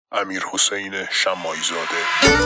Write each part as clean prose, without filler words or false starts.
امیرحسین شماعی زاده.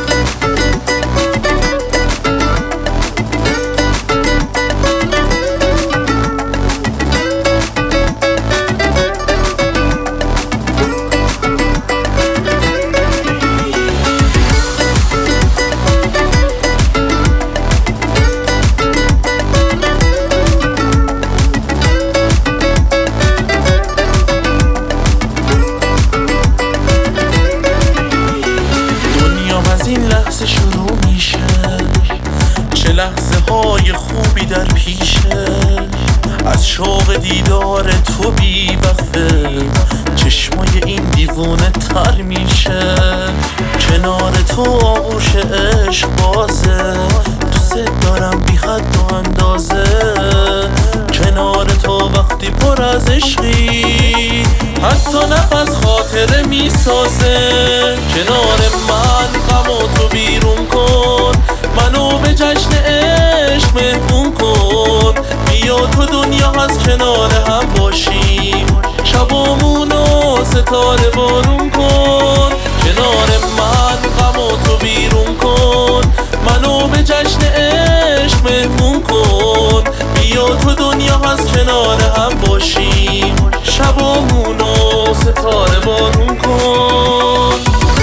این لحظه شروع میشه، چه لحظه های خوبی در پیشه. از شوق دیدار تو بی وقفه چشمای این دیوونه تر میشه. کنار تو آغوش عشق بازه، دوست دارم بی حد و اندازه. کنار تو وقتی پر از عشقی حتی نفس خاطره میسازه. کنار من غم و تو بیرون کن، منو به جشن عشق مهمون کن. بیا تو دنیا هست کنار هم باشیم، شبامونو ستاره بارون کن. کنار من غم و تو بیرون کن، منو به جشن عشق مهمون کن. بیا تو دنیا هست کنار هم باشیم، شبامونو ستاره بارون کن.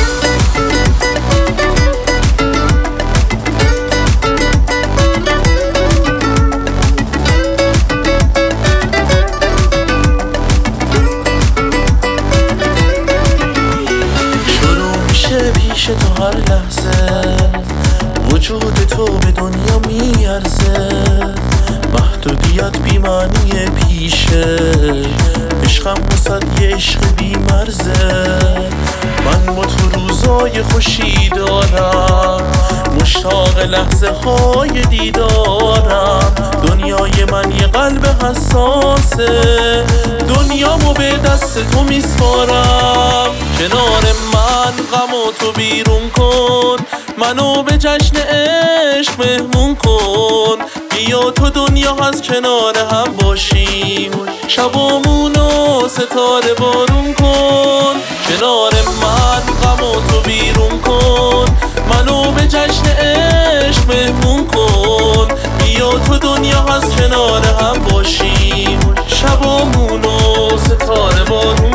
شروع میشه پیش تو هر لحظه، وجود تو به دنیا میارزه. محدودیت بی معنی پیشه، عشقم واسد یه عشق بی مرزه. من با تو روزای خوشی دارم، مشتاق لحظه های دیدارم. دنیای من یه قلب حساسه، دنیامو به دست تو میسپارم. کنار من غم و تو بیرون کن، منو به جشن عشق مهمون کن. بیا تو دنیا هست کنار هم باشیم، شبامونو ستاره بارون کن. کنار من غم و تو بیرون کن، منو به جشن عشق مهمون کن. بیا تو دنیا هست کنار هم باشیم، شبامونو ستاره بارون